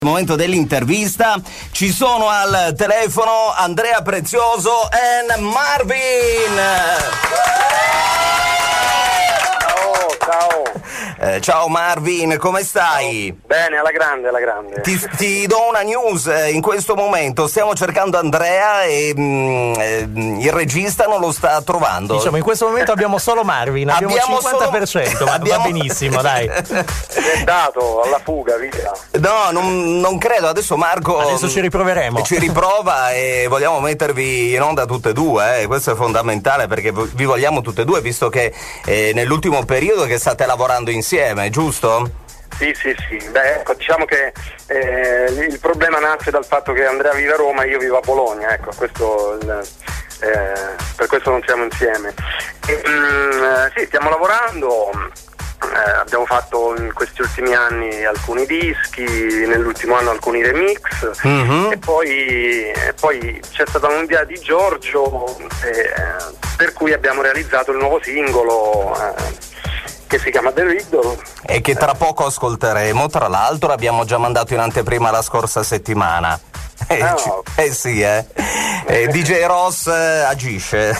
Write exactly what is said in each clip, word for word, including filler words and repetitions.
Momento dell'intervista, ci sono al telefono Andrea Prezioso e Marvin. Ciao, ciao. Eh, ciao Marvin, come stai? Ciao. Bene, alla grande, alla grande. Ti, ti do una news, eh, in questo momento stiamo cercando Andrea e mm, eh, il regista non lo sta trovando. Diciamo, in questo momento abbiamo solo Marvin, abbiamo, abbiamo il cinquanta per cento, solo... ma abbiamo... va benissimo, dai. È dato alla fuga, via. No, non, non credo, adesso Marco... Adesso ci riproveremo. Ci riprova e vogliamo mettervi in onda tutte e due, eh. Questo è fondamentale perché vi vogliamo tutte e due, visto che eh, nell'ultimo periodo che state lavorando insieme, giusto? Sì, sì, sì. Beh, ecco, diciamo che eh, il problema nasce dal fatto che Andrea vive a Roma e io vivo a Bologna, ecco, questo il, eh, per questo non siamo insieme. E, mm, sì, stiamo lavorando, eh, abbiamo fatto in questi ultimi anni alcuni dischi, nell'ultimo anno alcuni remix, mm-hmm. e poi, e poi c'è stata un'idea di Giorgio, eh, per cui abbiamo realizzato il nuovo singolo, eh, che si chiama The Riddle e che tra poco ascolteremo. Tra l'altro l'abbiamo già mandato in anteprima la scorsa settimana. Eh, ah, ci... no. eh sì, eh. eh D J Ross eh, agisce.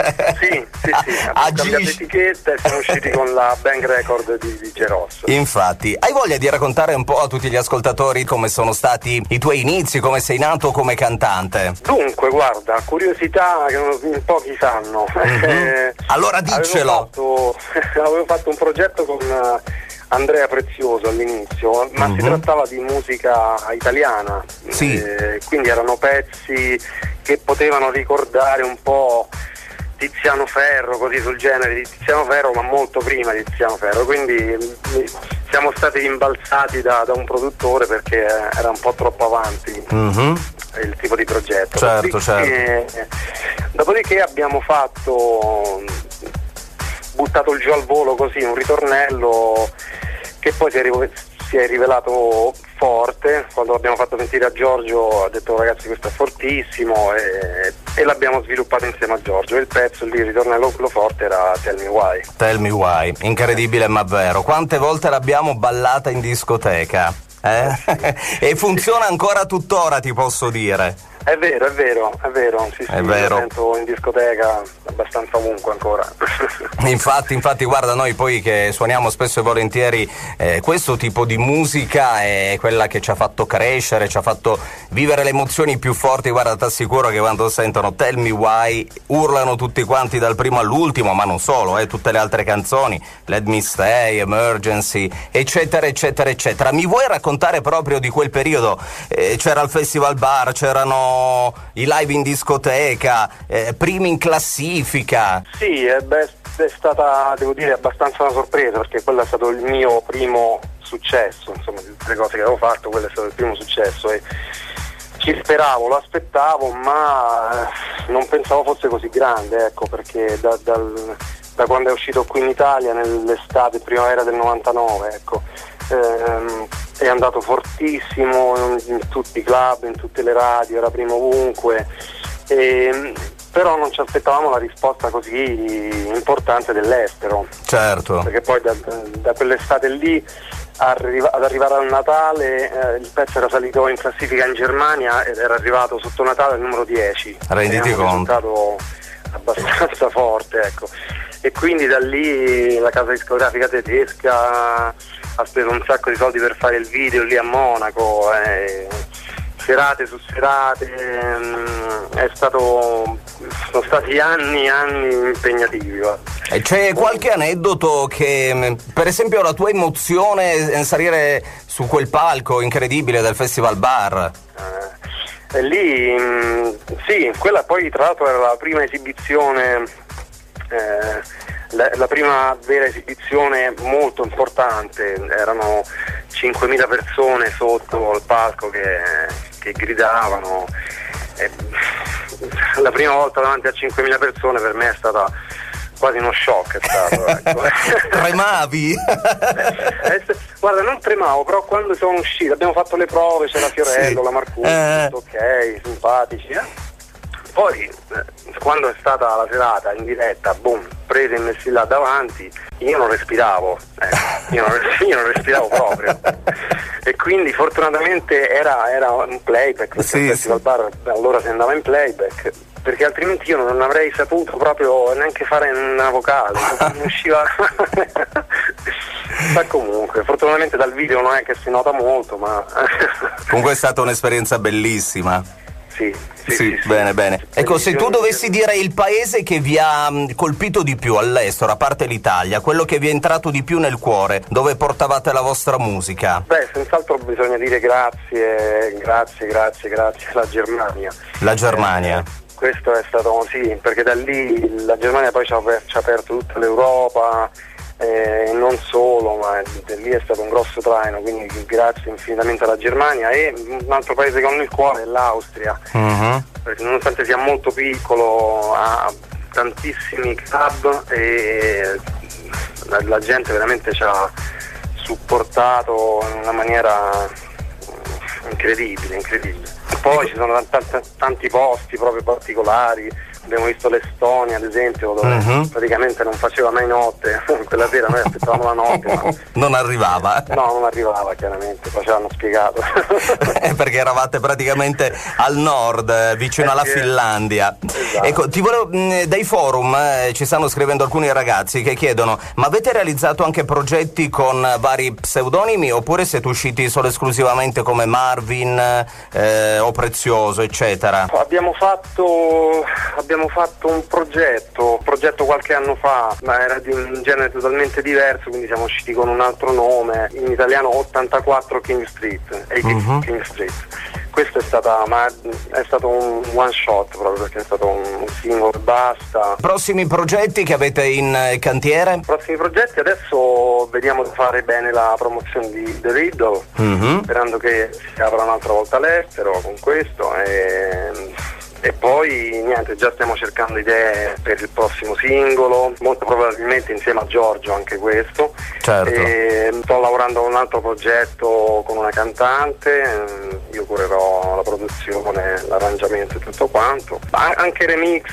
Sì, sì, sì. Abbiamo cambiato etichetta e siamo usciti con la Bang Record di D J Ross. Infatti, hai voglia di raccontare un po' a tutti gli ascoltatori come sono stati i tuoi inizi, come sei nato come cantante? Dunque, guarda, curiosità che non, in pochi sanno. Mm-hmm. eh, allora diccelo. Avevo fatto, avevo fatto un progetto con Andrea Prezioso all'inizio, ma mm-hmm. si trattava di musica italiana, sì. eh, quindi erano pezzi che potevano ricordare un po' Tiziano Ferro, così sul genere di Tiziano Ferro, ma molto prima di Tiziano Ferro, quindi siamo stati rimbalzati da, da un produttore perché era un po' troppo avanti mm-hmm. il tipo di progetto. Certo, dopodiché, certo. Dopodiché abbiamo fatto, buttato il giù al volo così, un ritornello che poi si è, si è rivelato forte. Quando l'abbiamo fatto sentire a Giorgio ha detto: ragazzi, questo è fortissimo, e, e l'abbiamo sviluppato insieme a Giorgio, e il pezzo lì, il ritornello quello forte, era Tell Me Why. Tell Me Why, incredibile ma vero. Quante volte l'abbiamo ballata in discoteca, eh? E funziona ancora tuttora, ti posso dire. È vero, è vero, è vero, sì, sì, è vero. Lo sento in discoteca abbastanza ovunque ancora. Infatti, infatti, guarda, noi poi che suoniamo spesso e volentieri eh, questo tipo di musica è quella che ci ha fatto crescere, ci ha fatto vivere le emozioni più forti. Guarda, ti assicuro che quando sentono Tell Me Why urlano tutti quanti dal primo all'ultimo, ma non solo, eh, tutte le altre canzoni, Let Me Stay, Emergency, eccetera, eccetera, eccetera. Mi vuoi raccontare proprio di quel periodo? Eh, c'era il Festival Bar, c'erano i live in discoteca, eh, primi in classifica. Sì, è, beh, è stata, devo dire, abbastanza una sorpresa, perché quello è stato il mio primo successo, insomma, di tutte le cose che avevo fatto, quello è stato il primo successo, e ci speravo, lo aspettavo, ma non pensavo fosse così grande, ecco, perché da, dal, da quando è uscito qui in Italia nell'estate, primavera del novantanove, ecco, ehm, è andato fortissimo in, in tutti i club, in tutte le radio, era primo ovunque, e, però non ci aspettavamo la risposta così importante dell'estero. Certo. Perché poi da, da quell'estate lì arriva, ad arrivare al Natale, eh, il pezzo era salito in classifica in Germania ed era arrivato sotto Natale al numero dieci. Renditi conto. È un risultato abbastanza forte, ecco. E quindi da lì la casa discografica tedesca ha speso un sacco di soldi per fare il video lì a Monaco, eh, serate su serate, mh, è stato, sono stati anni e anni impegnativi. E c'è qualche aneddoto che, per esempio, la tua emozione nel salire su quel palco incredibile del Festival Bar? Eh, e lì, mh, sì, quella poi tra l'altro era la prima esibizione, eh, La, la prima vera esibizione molto importante, erano cinquemila persone sotto il palco che, che gridavano, e la prima volta davanti a cinquemila persone per me è stata quasi uno shock, è stato, ecco. Tremavi? eh, guarda, non tremavo, però quando sono usciti, abbiamo fatto le prove, c'era Fiorello, sì. La Marcucci, eh. tutto ok, simpatici, eh? poi eh, quando è stata la serata in diretta, boom, presi e messi là davanti, io non respiravo, eh, io, non, io non respiravo proprio. E quindi fortunatamente era, era un playback, perché sì, il Festival sì. Bar allora si andava in playback, perché altrimenti io non avrei saputo proprio neanche fare una vocale, non usciva. Ma comunque, fortunatamente dal video non è che si nota molto, ma comunque è stata un'esperienza bellissima. Sì, sì, sì, sì, bene, sì. bene. Ecco, se tu dovessi dire il paese che vi ha colpito di più all'estero, a parte l'Italia, quello che vi è entrato di più nel cuore, dove portavate la vostra musica? Beh, senz'altro bisogna dire grazie, grazie, grazie, grazie alla Germania. La Germania. Eh, questo è stato, sì, perché da lì la Germania poi ci ha aperto, ci ha aperto tutta l'Europa, e eh, non solo, ma da lì è stato un grosso traino, quindi grazie infinitamente alla Germania. E un altro paese che ho nel cuore è l'Austria, uh-huh. perché nonostante sia molto piccolo ha tantissimi club e la, la gente veramente ci ha supportato in una maniera incredibile, incredibile. Poi ci sono tanti, tanti posti proprio particolari. Abbiamo visto l'Estonia ad esempio, dove uh-huh. praticamente non faceva mai notte, quella sera noi aspettavamo la notte, ma non arrivava. No, non arrivava chiaramente, poi ce l'hanno spiegato. Perché eravate praticamente al nord, vicino eh, alla sì. Finlandia. Esatto. Ecco, ti volevo, mh, dai forum eh, ci stanno scrivendo alcuni ragazzi che chiedono: ma avete realizzato anche progetti con vari pseudonimi, oppure siete usciti solo esclusivamente come Marvin eh, o Prezioso, eccetera? Abbiamo fatto abbiamo fatto un progetto, un progetto qualche anno fa, ma era di un genere totalmente diverso, quindi siamo usciti con un altro nome, in italiano ottantaquattro King Street, ottanta uh-huh. King Street. Questo è stata ma è stato un one shot proprio, perché è stato un singolo, basta. Prossimi progetti che avete in cantiere? Prossimi progetti, adesso vediamo di fare bene la promozione di The Riddle, uh-huh. sperando che si apra un'altra volta all'estero con questo, e E poi niente, già stiamo cercando idee per il prossimo singolo, molto probabilmente insieme a Giorgio anche questo. Certo. E sto lavorando a un altro progetto con una cantante, io curerò la produzione, l'arrangiamento e tutto quanto. Anche remix,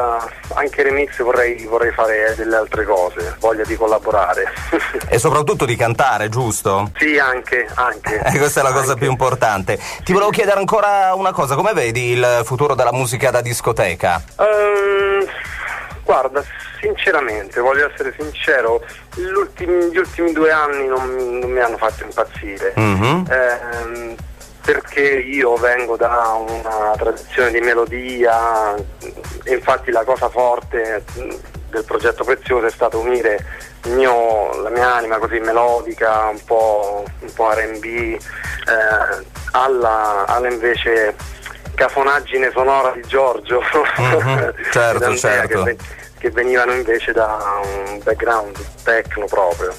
anche remix vorrei, vorrei fare delle altre cose, voglia di collaborare. E soprattutto di cantare, giusto? Sì, anche, anche. E questa è la cosa anche. più importante. Ti volevo chiedere ancora una cosa: come vedi il futuro della musica da discoteca? Um, guarda, sinceramente, voglio essere sincero, gli ultimi, gli ultimi due anni non, non mi hanno fatto impazzire. Mm-hmm. Eh, perché io vengo da una tradizione di melodia, e infatti la cosa forte del progetto Prezioso è stato unire il mio, la mia anima così melodica, un po', un po' R and B, eh, alla, alla invece cafonaggine sonora di Giorgio, mm-hmm, certo, certo. Che, che venivano invece da un background techno proprio.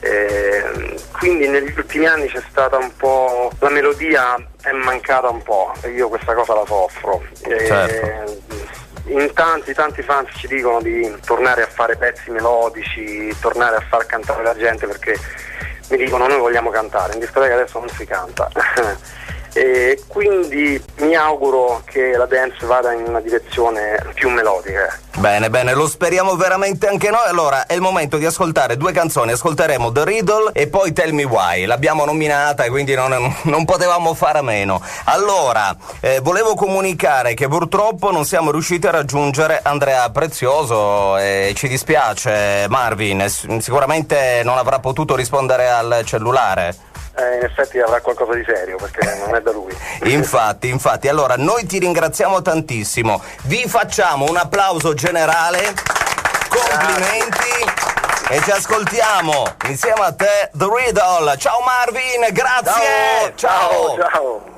E quindi negli ultimi anni c'è stata un po', la melodia è mancata un po', e io questa cosa la soffro. Certo. E in tanti tanti fans ci dicono di tornare a fare pezzi melodici, tornare a far cantare la gente, perché mi dicono: noi vogliamo cantare, in discoteca adesso non si canta. E quindi mi auguro che la dance vada in una direzione più melodica. Bene, bene, lo speriamo veramente anche noi. Allora è il momento di ascoltare due canzoni. Ascolteremo The Riddle e poi Tell Me Why. L'abbiamo nominata e quindi non, non potevamo fare a meno. Allora, eh, volevo comunicare che purtroppo non siamo riusciti a raggiungere Andrea Prezioso e ci dispiace. Marvin sicuramente non avrà potuto rispondere al cellulare. Eh, in effetti avrà qualcosa di serio, perché non è da lui. Infatti, infatti. Allora, noi ti ringraziamo tantissimo. Vi facciamo un applauso generale. Complimenti. Grazie. E ci ascoltiamo insieme a te The Riddle. Ciao Marvin, grazie. Ciao, ciao. ciao.